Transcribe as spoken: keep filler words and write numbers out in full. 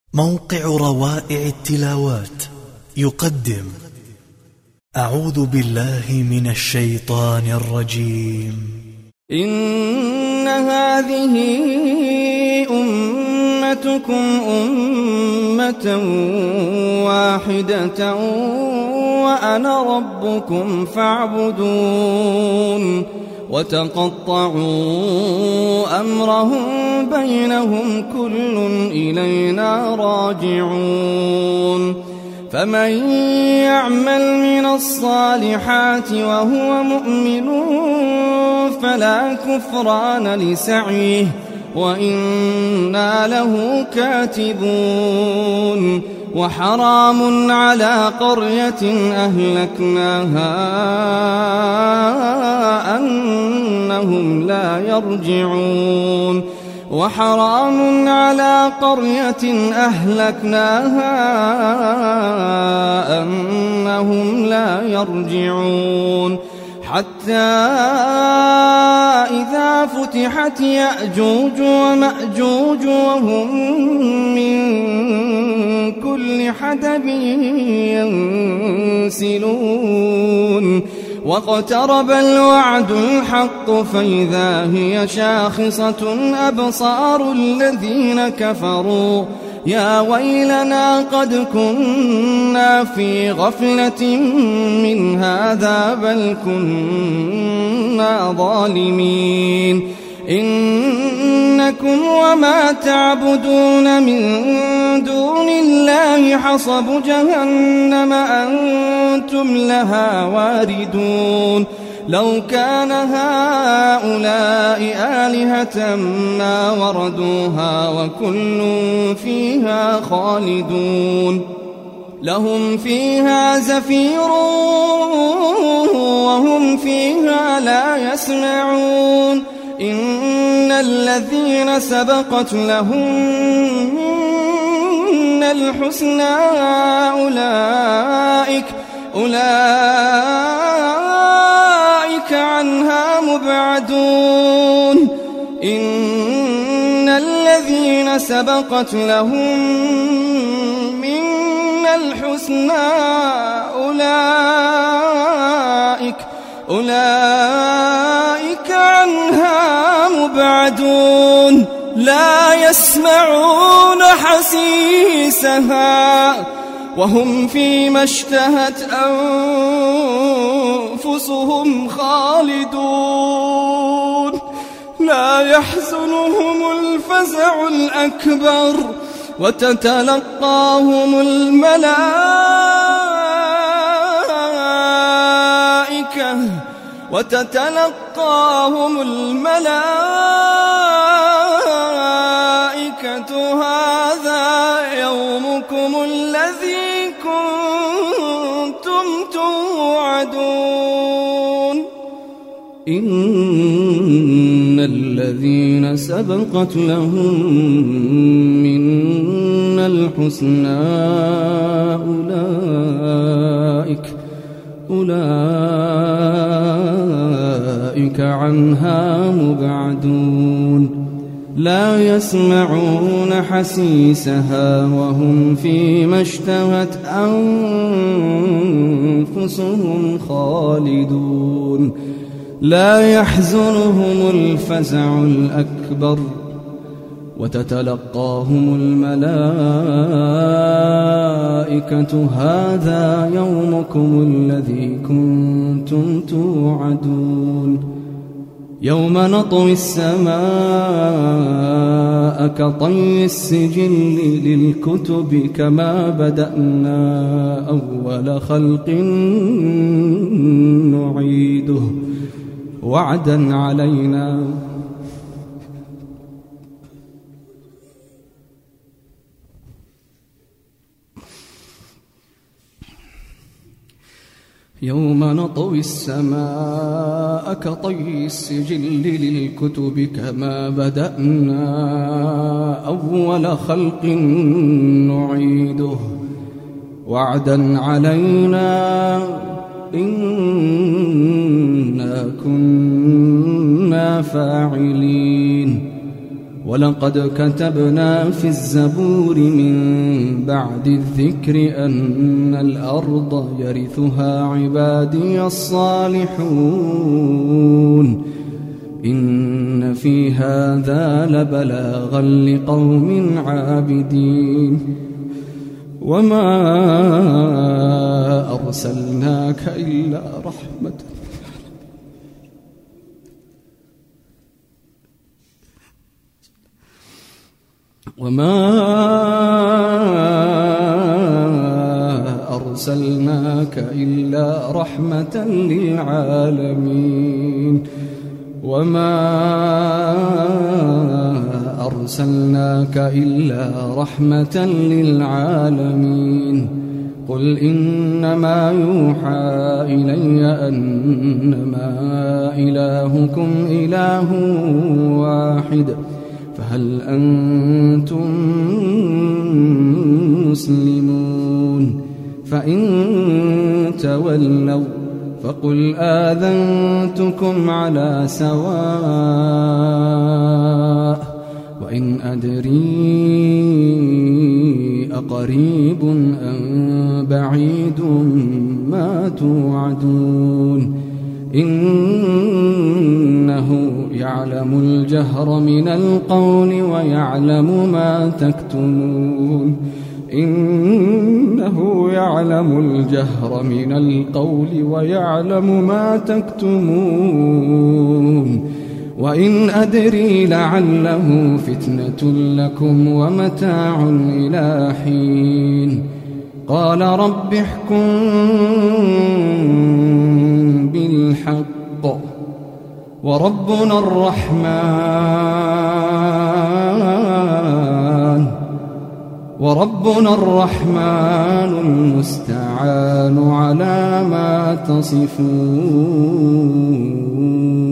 موقع روائع التلاوات يقدم أعوذ بالله من الشيطان الرجيم. إن هذه أمتكم أمة واحدة وأنا ربكم فاعبدون. وتقطعوا أمرهم بينهم كل إلينا راجعون. فمن يعمل من الصالحات وهو مؤمن فلا كفران لسعيه وإنا له كاتبون. وحرام على قرية أهلكناها أنهم لا يرجعون. وحرام على قرية أهلكناها أنهم لا يرجعون. حتى إذا فتحت يأجوج ومأجوج وهم من كل حدب ينسلون. واقترب الوعد الحق فإذا هي شاخصة أبصار الذين كفروا يا ويلنا قد كنا في غفلة من هذا بل كنا ظالمين. إنكم وما تعبدون من دون الله حصب جهنم أنتم لها واردون. لو كان هؤلاء آلهة ما وردوها وكل فيها خالدون. لهم فيها زفير وهم فيها لا يسمعون. إن الذين سبقت لهم من الحسنى أولئك أولئك عنها مبعدون. إن الذين سبقت لهم من الحسنى أولئك أولئك عنها مبعدون. لا يسمعون حسيسها وهم فيما اشتهت أنفسهم خالدون. لا يحزنهم الفزع الأكبر وتتلقاهم الملائكة وتتلقاهم الملائكة هذا يومكم الذي كنتم توعدون. إن الذين سبقت لهم من الحسنى أولئك أولئك عنها مبعدون. لا يسمعون حسيسها وهم فيما اشتهت أنفسهم خالدون. لا يحزنهم الفزع الأكبر وتتلقاهم الملائكة هذا يومكم الذي كنتم توعدون. يوم نطوي السماء كطي السجل للكتب كما بدأنا أول خلق نعيده وعدا علينا. يوم نطوي السماء كطي السجل للكتب كما بدأنا أول خلق نعيده وعدا علينا إنا كنا فاعلين. ولقد كتبنا في الزبور من بعد الذكر أن الأرض يرثها عبادي الصالحون إن في هذا لبلاغا لقوم عابدين وما أرسلناك إلا رحمة وما أرسلناك إلا رحمة للعالمين وما أرسلناك إلا رحمة للعالمين قل إنما يوحى إلي أنما إلهكم إله واحد فهل أنتم مسلمون فإن تولوا فقل آذنتكم على سواء وإن أدري أقريب أم بعيد ما توعدون إنه يعلم الجهر من القول ويعلم ما تكتمون إنه يعلم الجهر من القول ويعلم ما تكتمون وإن أدري لعله فتنة لكم ومتاع إلى حين قال رب احكم بالحق وربنا الرحمن وربنا الرحمن المستعان على ما تصفون.